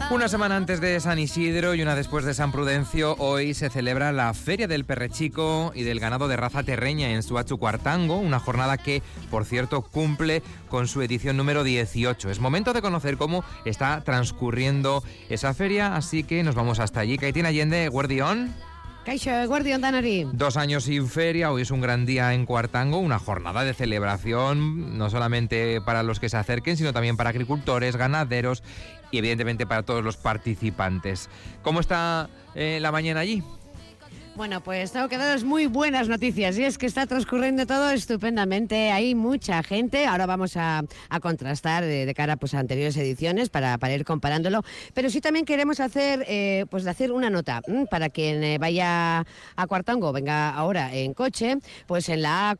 Una semana antes de San Isidro y una después de San Prudencio, hoy se celebra la Feria del Perrechico y del Ganado de Raza Terreña en Suachu-Cuartango, una jornada que, por cierto, cumple con su edición número 18. Es momento de conocer cómo está transcurriendo esa feria, así que nos vamos hasta allí. Caitín Allende, Guardión. Kaixo, Guardión Danari. 2 años sin feria, hoy es un gran día en Cuartango, una jornada de celebración, no solamente para los que se acerquen, sino también para agricultores, ganaderos y evidentemente para todos los participantes. ¿Cómo está la mañana allí? Bueno, pues tengo que daros muy buenas noticias y es que está transcurriendo todo estupendamente. Hay mucha gente. Ahora vamos a contrastar de cara pues, a anteriores ediciones para ir comparándolo. Pero sí también queremos hacer una nota para quien vaya a Cuartango, venga ahora en coche. Pues en la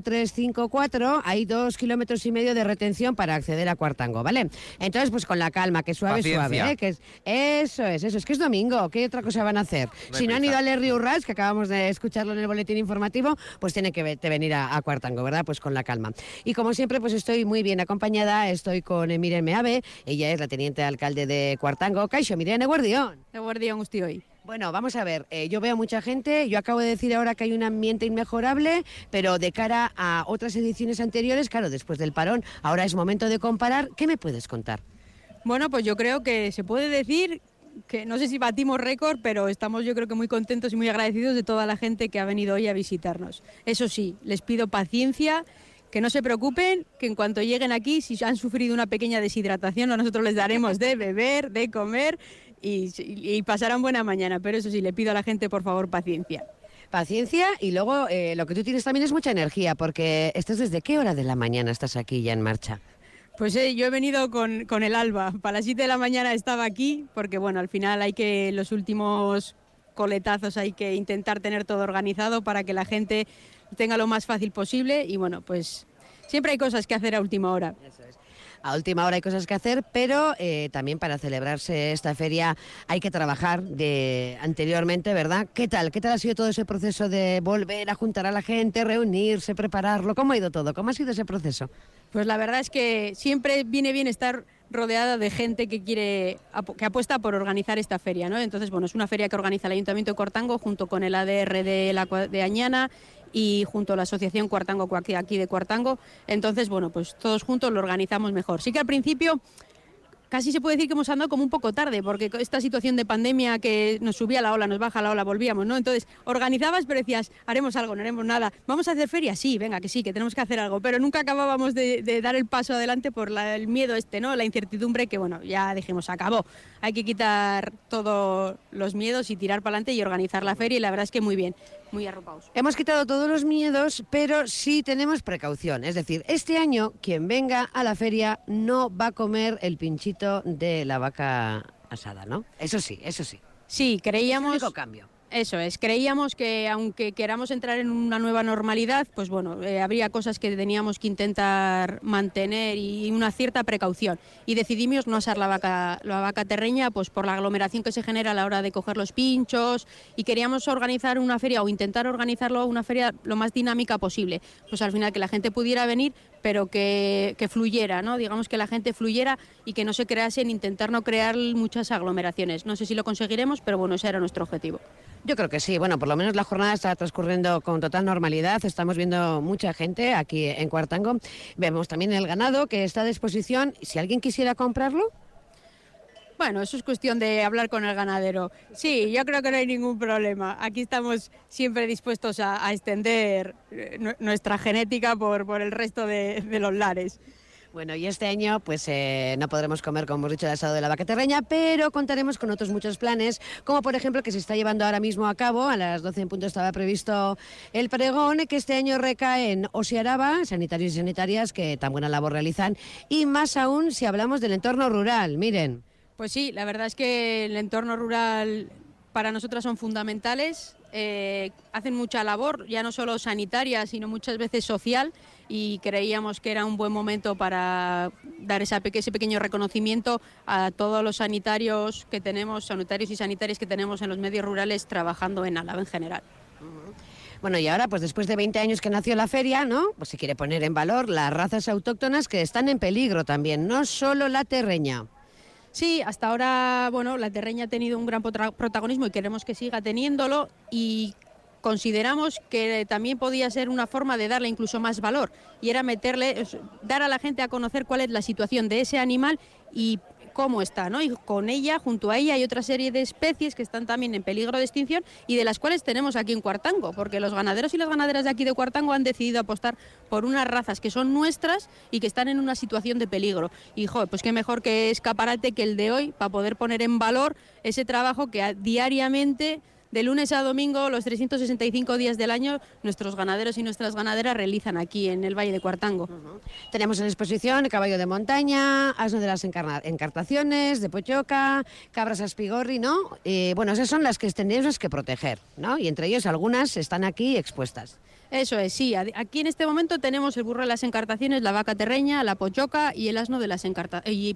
A4354 hay 2,5 kilómetros de retención para acceder a Cuartango, ¿vale? Entonces, pues con la calma, que suave, Paciencia. que eso es que es domingo. ¿Qué otra cosa van a hacer? No hay Si no han prisa. ido al Río Urrats, que acabamos de escucharlo en el boletín informativo, pues tiene que venir a Cuartango, ¿verdad? Pues con la calma. Y como siempre, pues estoy muy bien acompañada, estoy con Miren Meave, ella es la teniente alcalde de Cuartango. Kaixo, Miren, Eguardión. Eguardión guzti hoy. Bueno, vamos a ver, yo veo mucha gente, yo acabo de decir ahora que hay un ambiente inmejorable, pero de cara a otras ediciones anteriores, claro, después del parón, ahora es momento de comparar. ¿Qué me puedes contar? Bueno, pues yo creo que se puede decir que no sé si batimos récord, pero estamos yo creo que muy contentos y muy agradecidos de toda la gente que ha venido hoy a visitarnos. Eso sí, les pido paciencia, que no se preocupen, que en cuanto lleguen aquí, si han sufrido una pequeña deshidratación, nosotros les daremos de beber, de comer y pasarán buena mañana. Pero eso sí, le pido a la gente, por favor, paciencia. Paciencia y luego lo que tú tienes también es mucha energía, porque estás ¿desde qué hora de la mañana estás aquí ya en marcha? Pues yo he venido con el alba. Para las 7 de la mañana estaba aquí, porque bueno, al final los últimos coletazos hay que intentar tener todo organizado para que la gente tenga lo más fácil posible y bueno, pues siempre hay cosas que hacer a última hora. Eso es. A última hora hay cosas que hacer, pero también para celebrarse esta feria hay que trabajar anteriormente, ¿verdad? ¿Qué tal? ¿Qué tal ha sido todo ese proceso de volver a juntar a la gente, reunirse, prepararlo? ¿Cómo ha ido todo? ¿Cómo ha sido ese proceso? Pues la verdad es que siempre viene bien estar rodeada de gente que apuesta por organizar esta feria, ¿no? Entonces, bueno, es una feria que organiza el Ayuntamiento de Cuartango junto con el ADR de Añana y junto a la Asociación Cuartango aquí de Cuartango. Entonces, bueno, pues todos juntos lo organizamos mejor. Sí que al principio casi se puede decir que hemos andado como un poco tarde, porque esta situación de pandemia que nos subía la ola, nos baja la ola, volvíamos, ¿no? Entonces, organizabas, pero decías, haremos algo, no haremos nada. ¿Vamos a hacer feria? Sí, venga, que sí, que tenemos que hacer algo, pero nunca acabábamos de dar el paso adelante por el miedo ¿no? La incertidumbre que, bueno, ya dijimos, acabó. Hay que quitar todos los miedos y tirar para adelante y organizar la feria, y la verdad es que muy bien, muy arropados. Hemos quitado todos los miedos, pero sí tenemos precaución. Es decir, este año quien venga a la feria no va a comer el pinchito de la vaca asada, ¿no? Eso sí, eso sí. Sí, creíamos... Es el único cambio. Eso es, creíamos que aunque queramos entrar en una nueva normalidad, pues bueno, habría cosas que teníamos que intentar mantener y una cierta precaución. Y decidimos no asar la vaca terreña, pues por la aglomeración que se genera a la hora de coger los pinchos, y queríamos organizar una feria o intentar organizarlo una feria lo más dinámica posible. Pues al final que la gente pudiera venir, pero que fluyera, ¿no? Digamos que la gente fluyera y que no se crease en intentar no crear muchas aglomeraciones. No sé si lo conseguiremos, pero bueno, ese era nuestro objetivo. Yo creo que sí, bueno, por lo menos la jornada está transcurriendo con total normalidad, estamos viendo mucha gente aquí en Cuartango, vemos también el ganado que está a disposición, si alguien quisiera comprarlo. Bueno, eso es cuestión de hablar con el ganadero. Sí, yo creo que no hay ningún problema. Aquí estamos siempre dispuestos a extender nuestra genética por el resto de los lares. Bueno, y este año pues no podremos comer, como hemos dicho, el asado de la vaca terreña, pero contaremos con otros muchos planes, como por ejemplo que se está llevando ahora mismo a cabo, a las 12 en punto estaba previsto el pregón, que este año recae en Osiaraba, sanitarios y sanitarias que tan buena labor realizan, y más aún si hablamos del entorno rural, miren. Pues sí, la verdad es que el entorno rural para nosotras son fundamentales, hacen mucha labor, ya no solo sanitaria, sino muchas veces social, y creíamos que era un buen momento para dar ese pequeño reconocimiento a todos los sanitarios que tenemos, sanitarios y sanitarias que tenemos en los medios rurales trabajando en Álava en general. Bueno, y ahora, pues después de 20 años que nació la feria, ¿no? Pues se quiere poner en valor las razas autóctonas que están en peligro también, no solo la terreña. Sí, hasta ahora, bueno, la terreña ha tenido un gran protagonismo y queremos que siga teniéndolo, y consideramos que también podía ser una forma de darle incluso más valor, y era dar a la gente a conocer cuál es la situación de ese animal y cómo está, ¿no? Y con ella, junto a ella, hay otra serie de especies que están también en peligro de extinción y de las cuales tenemos aquí en Cuartango, porque los ganaderos y las ganaderas de aquí de Cuartango han decidido apostar por unas razas que son nuestras y que están en una situación de peligro. Y, pues qué mejor que escaparate que el de hoy para poder poner en valor ese trabajo que diariamente, de lunes a domingo, los 365 días del año, nuestros ganaderos y nuestras ganaderas realizan aquí en el Valle de Cuartango. Tenemos en exposición caballo de montaña, asno de las encartaciones, de Pochoca, cabras aspigorri, ¿no? Bueno, esas son las que tenemos que proteger, ¿no? Y entre ellos algunas están aquí expuestas. Eso es, sí. Aquí en este momento tenemos el burro de las encartaciones, la vaca terreña, la pochoca y el asno de las el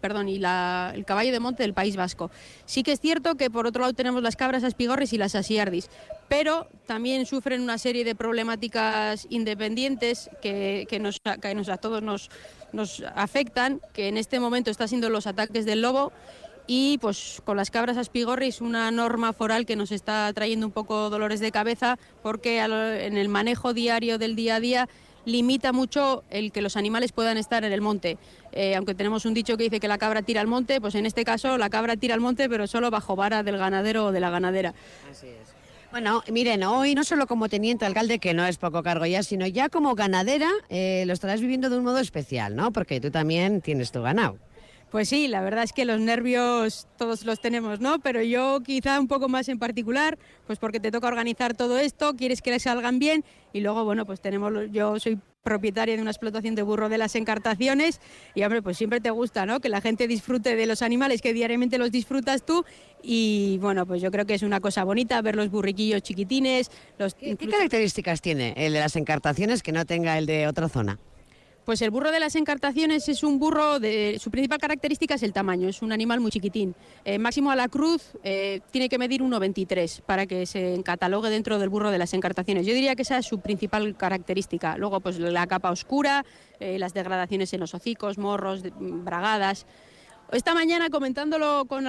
caballo de monte del País Vasco. Sí que es cierto que por otro lado tenemos las cabras aspigorris y las asiardis, pero también sufren una serie de problemáticas independientes que a todos nos afectan, que en este momento está siendo los ataques del lobo. Y pues con las cabras aspigorris una norma foral que nos está trayendo un poco dolores de cabeza, porque en el manejo diario del día a día limita mucho el que los animales puedan estar en el monte. Aunque tenemos un dicho que dice que la cabra tira al monte, pues en este caso la cabra tira al monte, pero solo bajo vara del ganadero o de la ganadera. Así es. Bueno, miren, hoy no solo como teniente alcalde, que no es poco cargo ya, sino ya como ganadera lo estarás viviendo de un modo especial, ¿no? Porque tú también tienes tu ganado. Pues sí, la verdad es que los nervios todos los tenemos, ¿no? Pero yo quizá un poco más en particular, pues porque te toca organizar todo esto, quieres que les salgan bien, y luego, bueno, pues yo soy propietaria de una explotación de burro de las encartaciones, y hombre, pues siempre te gusta, ¿no? Que la gente disfrute de los animales, que diariamente los disfrutas tú, y bueno, pues yo creo que es una cosa bonita ver los burriquillos chiquitines. ¿Qué características tiene el de las encartaciones que no tenga el de otra zona? Pues el burro de las encartaciones es un burro, su principal característica es el tamaño, es un animal muy chiquitín. Máximo a la cruz tiene que medir 1,23 para que se catalogue dentro del burro de las encartaciones. Yo diría que esa es su principal característica. Luego pues la capa oscura, las degradaciones en los hocicos, morros, bragadas. Esta mañana, comentándolo con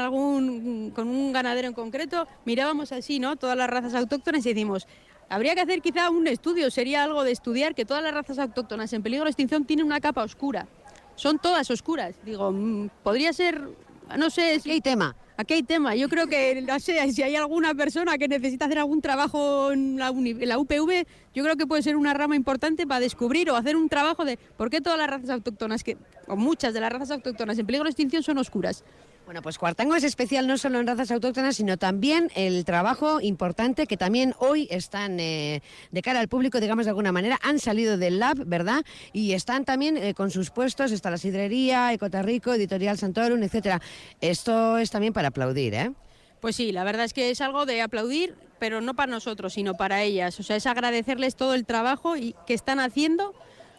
un ganadero en concreto, mirábamos así, ¿no?, todas las razas autóctonas y decimos: habría que hacer quizá un estudio, sería algo de estudiar que todas las razas autóctonas en peligro de extinción tienen una capa oscura. Son todas oscuras. Digo, podría ser, no sé... Aquí hay tema. Aquí hay tema. Yo creo que, no sé, si hay alguna persona que necesita hacer algún trabajo en la UPV, yo creo que puede ser una rama importante para descubrir o hacer un trabajo de por qué todas las razas autóctonas, o muchas de las razas autóctonas en peligro de extinción, son oscuras. Bueno, pues Cuartango es especial no solo en razas autóctonas, sino también el trabajo importante que también hoy están de cara al público, digamos de alguna manera, han salido del lab, ¿verdad? Y están también con sus puestos, está la sidrería, Ecotarrico, Editorial Santorum, etcétera. Esto es también para aplaudir, ¿eh? Pues sí, la verdad es que es algo de aplaudir, pero no para nosotros, sino para ellas. O sea, es agradecerles todo el trabajo que están haciendo,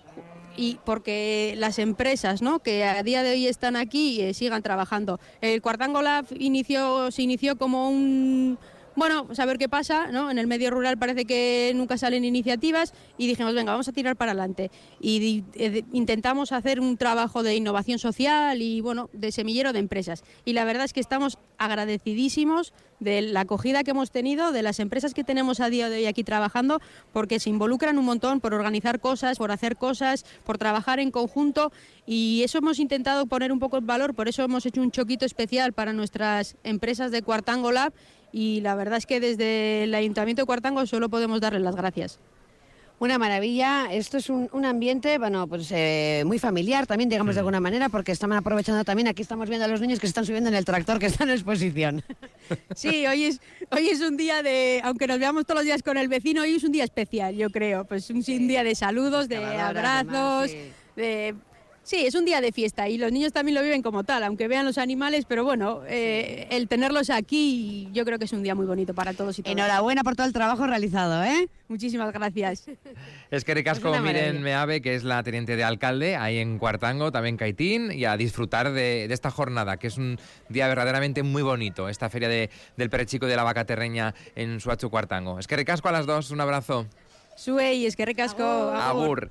y porque las empresas, ¿no?, que a día de hoy están aquí sigan trabajando. El Cuartango Lab se inició como un... Bueno, pues a ver qué pasa, ¿no? En el medio rural parece que nunca salen iniciativas y dijimos, venga, vamos a tirar para adelante. Y intentamos hacer un trabajo de innovación social y, bueno, de semillero de empresas. Y la verdad es que estamos agradecidísimos de la acogida que hemos tenido, de las empresas que tenemos a día de hoy aquí trabajando, porque se involucran un montón por organizar cosas, por hacer cosas, por trabajar en conjunto, y eso hemos intentado poner un poco en valor. Por eso hemos hecho un choquito especial para nuestras empresas de Cuartango Lab, y la verdad es que desde el Ayuntamiento de Cuartango solo podemos darles las gracias. Una maravilla. Esto es un ambiente, bueno, pues muy familiar también, digamos de alguna manera, porque están aprovechando también. Aquí estamos viendo a los niños que se están subiendo en el tractor que está en exposición. Sí, hoy es un día de, aunque nos veamos todos los días con el vecino, hoy es un día especial, yo creo. Pues un día de saludos, de abrazos, de... Sí, es un día de fiesta y los niños también lo viven como tal, aunque vean los animales, pero bueno, el tenerlos aquí, yo creo que es un día muy bonito para todos y todas. Enhorabuena por todo el trabajo realizado, ¿eh? Muchísimas gracias. Es que ricasco, Miren Meave, que es la teniente de alcalde ahí en Cuartango, también Caitín, y a disfrutar de esta jornada, que es un día verdaderamente muy bonito, esta feria del Perrechico de la Vaca Terreña en Suachu Cuartango. Es que ricasco a las dos, un abrazo. Suey, es que ricasco. Agur.